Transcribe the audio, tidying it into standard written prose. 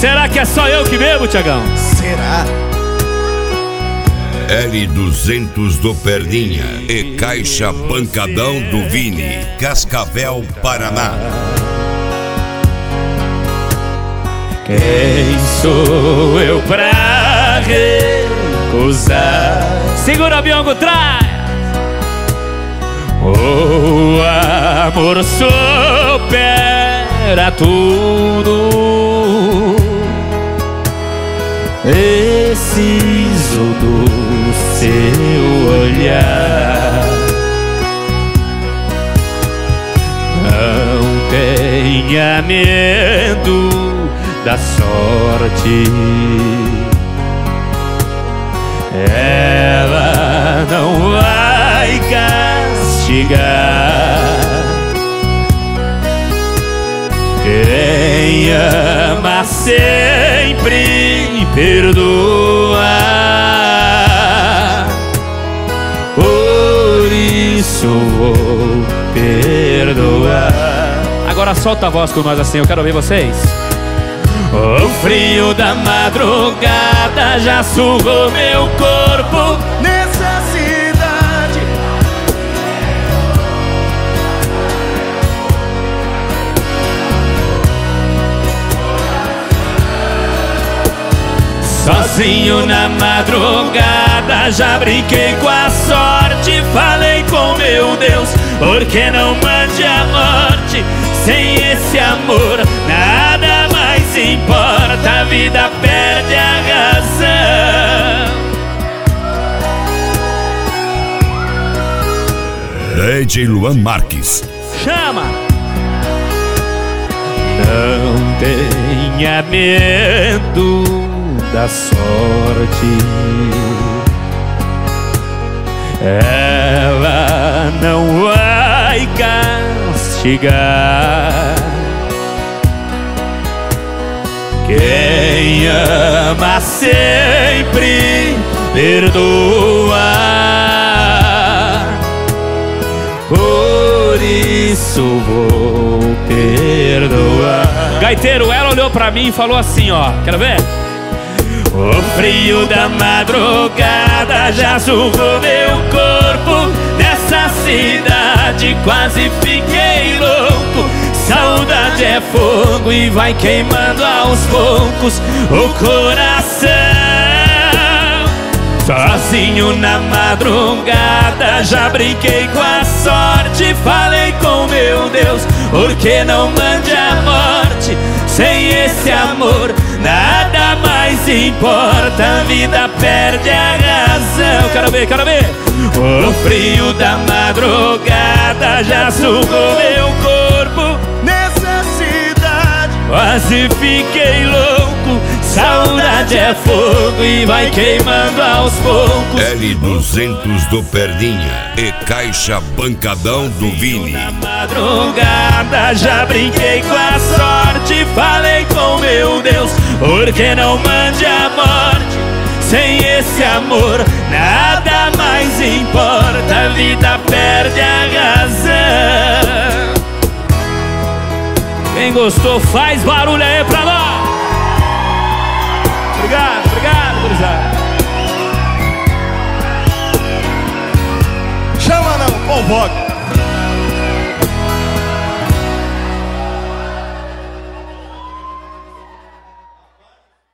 Será que é só eu que bebo, Tiagão? Será? L200 do Perninha e Caixa Pancadão do Vini, Cascavel, Paraná. Quem sou eu pra recusar? Segura, Biongo, traz! O amor supera tudo. Preciso do seu olhar. Não tenha medo da sorte. Ela não vai castigar. Quem ama sempre perdoa. Por isso vou perdoar. Agora solta a voz com nós assim, eu quero ouvir vocês. O frio da madrugada já sugou meu corpo nessa cidade. Sozinho na madrugada já brinquei com a sorte. Falei com meu Deus, por que não mande a morte? Sem esse amor nada mais importa, a vida perde a razão. DJ Luan Marques. Chama! Não tenha medo da sorte. Ela não vai castigar. Quem ama sempre perdoa. Por isso vou perdoar. Gaiteiro, ela olhou pra mim e falou assim, ó, quero ver? O frio da madrugada já sugou meu corpo nessa cidade, quase fiquei louco. Saudade é fogo e vai queimando aos poucos o coração. Sozinho na madrugada já brinquei com a sorte. Falei com meu Deus, por que não mande a morte? Sem esse amor nada mais importa, a vida perde a razão. Quero ver, quero ver. O frio da madrugada já sugou meu corpo nessa cidade, quase fiquei louco. Saudade é fogo e vai queimando aos poucos. L200 do Perninha e Caixa Pancadão do Vini. Na madrugada já brinquei com a sorte. Falei com meu Deus, por que não mande a morte? Sem esse amor nada mais importa, a vida perde a razão. Quem gostou faz barulho aí pra nós. Obrigado, obrigado, gurizada. Chama não, convoca.